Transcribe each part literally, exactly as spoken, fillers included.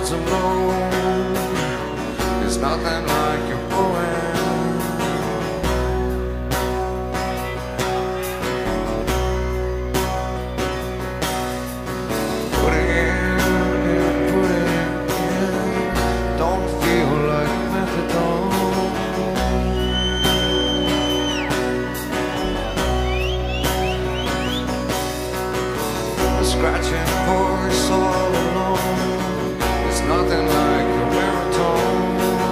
hearts alone. There's nothing like your poem. Put it in and put it in. Don't feel like methadone. Scratching voice all alone. There's nothing like your baritone.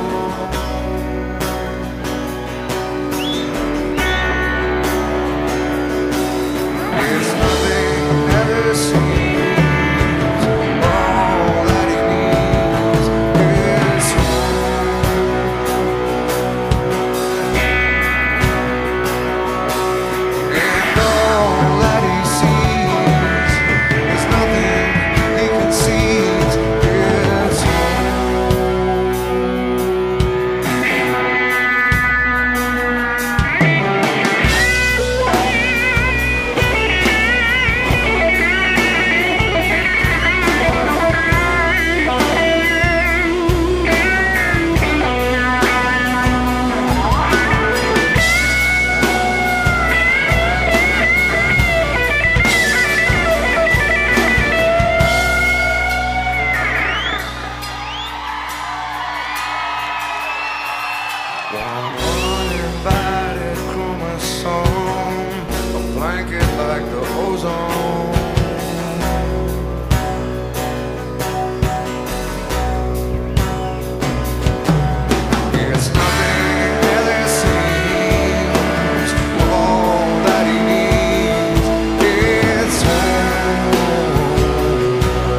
There's nothing ever seems. All that he needs is home. And all that he sees, there's nothing he concedes is one uninvited chromosome, a blanket like the ozone. It's nothing ever seems. All that he needs is home.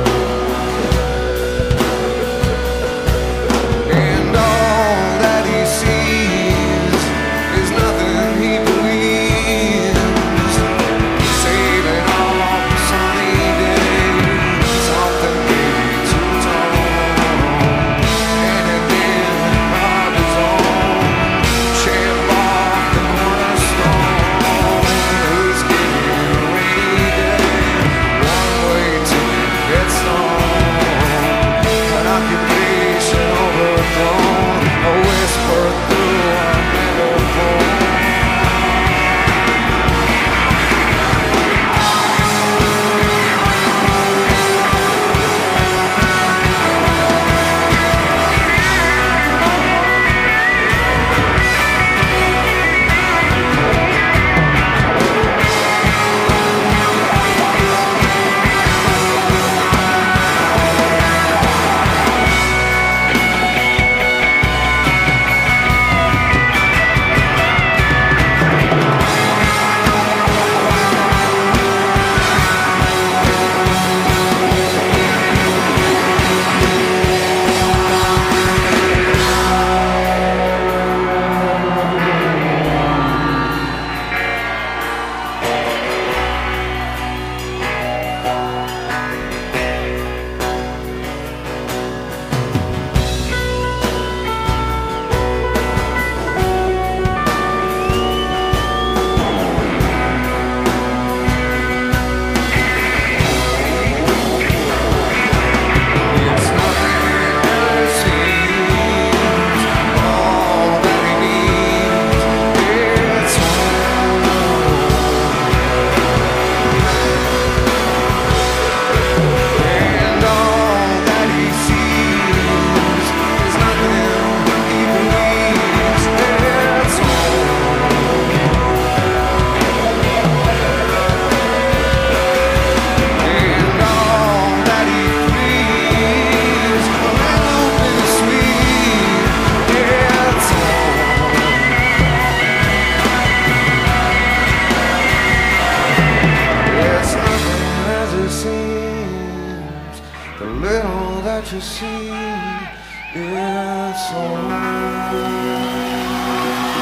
And all that he sees is nothing he believes. Saving all the sunny days, something maybe too tall. Anything of his own, chip off the cornerstone. He's giving you a rainy day, one-way ticket gets on. An occupation overthrown, a whisper through a megaphone. It's nothing ever seems. All that he needs is home. And all that he sees is nothing he believes is home. And all that he pleads, will be sweet, it's home. It's nothing as it seems. The little that you see, it's home.